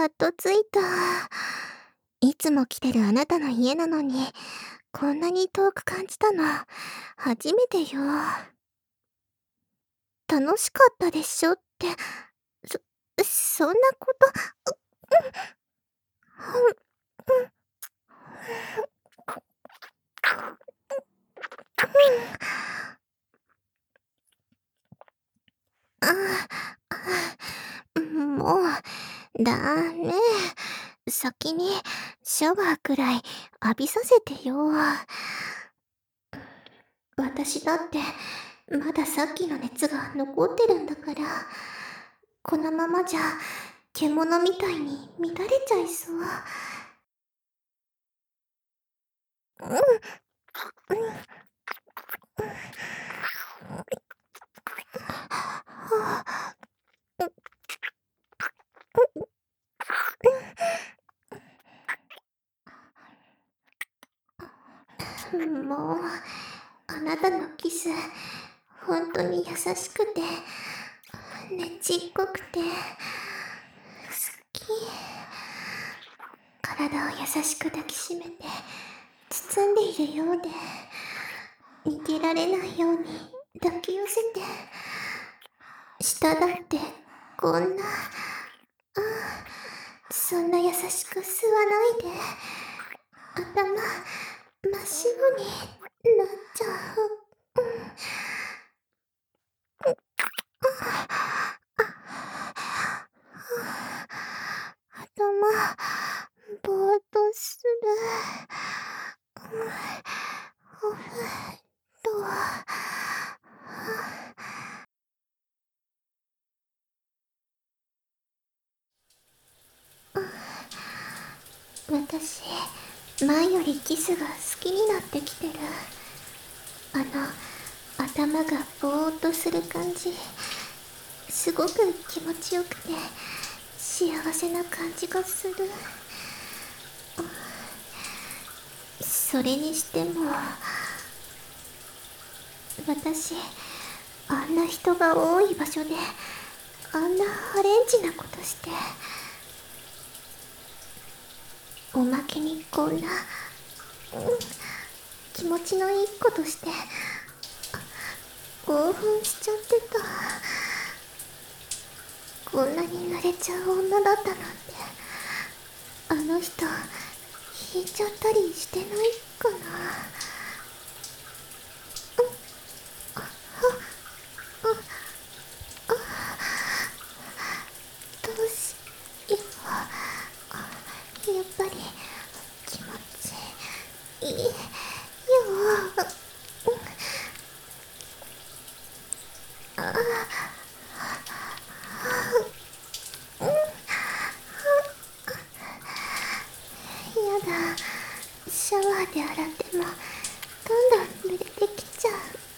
っと着いた。いつも来てるあなたの家なのに、こんなに遠く感じたの、初めてよ。楽しかったでしょって、そんなこと、もう、ダメ。先にシャワーくらい浴びさせてよ。私だって、まださっきの熱が残ってるんだから、このままじゃ、獣みたいに乱れちゃいそう。もう、あなたのキス、本当に優しくて、ねちっこくて、好き。体を優しく抱きしめて、包んでいるようで、逃げられないように抱き寄せて、舌だってこんな、そんな優しく吸わないで、頭、真っ白になっちゃう。頭、ぼーっとする。おふと、私、前よりキスが好きになってきてる。頭がぼーっとする感じ、すごく気持ちよくて、幸せな感じがする。それにしても、私、あんな人が多い場所で、あんなアレンジなことして、おまけにこんな、気持ちのいいことして、興奮しちゃってた。こんなに慣れちゃう女だったなんて、あの人、引いちゃったりしてないかな。どうしよう。やっぱり気持ちいいよ。やだ、シャワーで洗ってもどんどん濡れてきちゃう。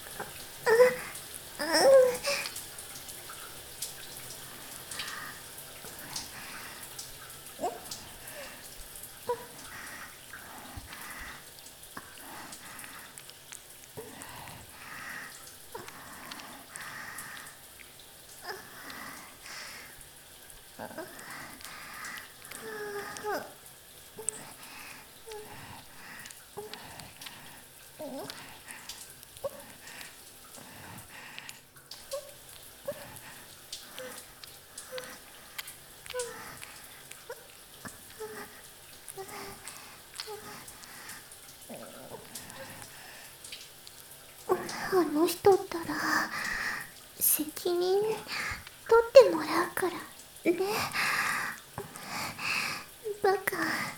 あの人ったら責任取ってもらうからね。バカ。